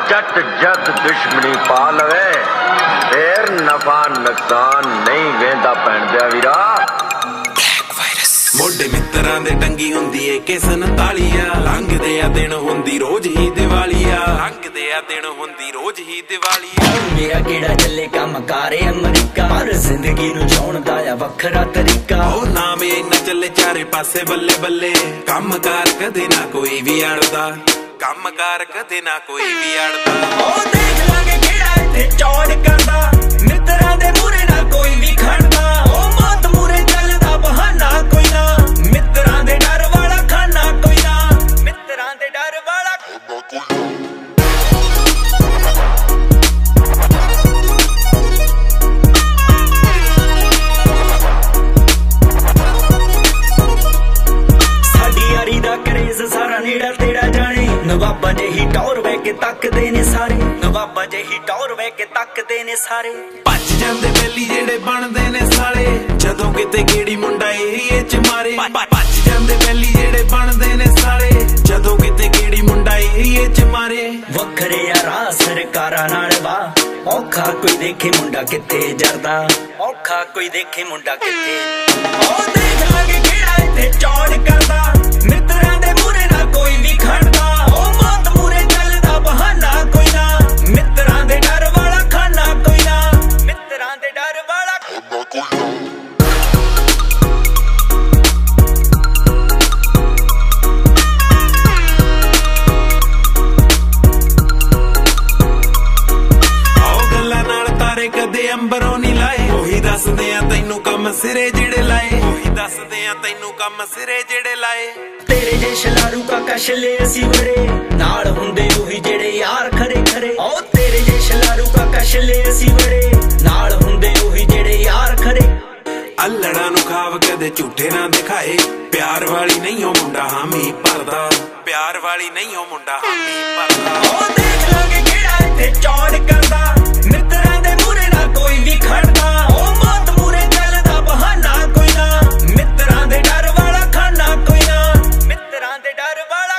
जट जग दुश्मनी पा लवे फिर नफा नुकसान नहीं वेंदा पैण दिया वीरा। मोडे मित्रां दे टंगी हुंदी ए के 47 लंघदे आ दिन हुंदी रोज ही दिवाली लंघदे आ दिन हुंदी रोज ही दिवाली मेरा केड़ा चले काम कारे अमरीका पर जिंदगी नू जीण दा आ वखरा तरीका ओ नाम इन्ना चले चारे पासे बल्ले बल्ले काम कार कदे ना कोई भी अड़दा काम कार कदे ना कोई भी अड़दा ओ देख लांगे केड़ा इत्थे चौड़ करदा मित्रां दे मूरे ना कोई भी खड़दा ओ मौत मूरे चलदा बहाना कोई ना मित्रां दे डर वाला खाना कोई ना मित्रां दे डर वाला साडी यारी दा क्रेज सारा नेड़ा तेड़ा जाने नवाबा जेही टौर वे के तकदे ने सारे नवाबा जेही टौर वे के तकदे ने सारे भज जांदे बेली जेड़े बनदे ने साले जदों किते गेड़ी मुंडा एरिए च मारे भज जांदे बेली जेड़े बनदे ने साले जदों किते गेड़ी मुंडा एरिए च मारे वखरे यारा सरकारां नाल वा औखा कोई देखे मुंडा किथे जरदा औखा कोई देखे मुंडा किथे ओ देख लांगे केड़ा इत्थे चौड़ करदा मित्रां दे मूरे ना कोई भी खड़दा ओ मौत मूरे चलदा बहाना कोई ना मित्रां दे डर वाला खाना कोई ना मित्रां दे डर वाला कदे अंबरों नहीं लाए ओही दसदे आ तैनू कम सिरे जेड़े लाए ओही दसदे आ तैनू कम सिरे जेड़े लाए तेरे जे शलारू का कशले असी बड़े नाल हुंदे ओही जेड़े यार खरे खरे ओ तेरे जे शलारू का कशले असी बड़े नाल हुंदे ओही जेड़े यार खरे अल्लड़ा नु खाव कदे झूठे ना दिखाए प्यार वाली नहीं हो मुंडा हामी भरदा प्यार वाली नहीं हो मुंडा हामी भरदा ओ देख लांगे केड़ा इत्थे चौड़ करदा मित्रां दे मूरे ना कोई भी खड़दा ओ मौत मूरे चलदा बहाना कोई ना मित्रां दे डर वाला खाना कोई ना मित्रां दे डर वाला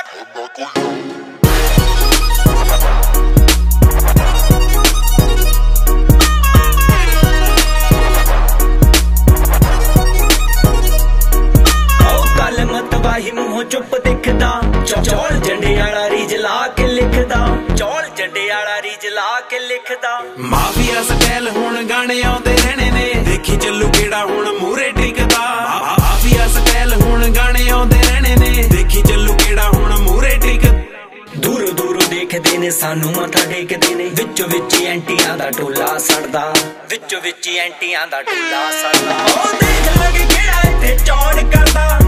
मतवाही मुंहों चुप दिखदा चौल झंडे आला रीज ला के लिखदा चौल झंडे आला रीज ला के लिखदा माफिया स्टाइल हुण गाने आउंदे रहने ने देखी चलू केड़ा हुण मूरे टिकदा माफिया स्टाइल हुण गाने आउंदे रहने ने देखी चलू केड़ा हुण मूरे टिकदा दूर दूर देखदे ने सानू मथा टेकदे ने विच विच एंटियां दा टोला सड़दा विच विच एंटियां दा टोला सड़दा ओ देख लांगे केड़ा इत्थे चौड़ करदा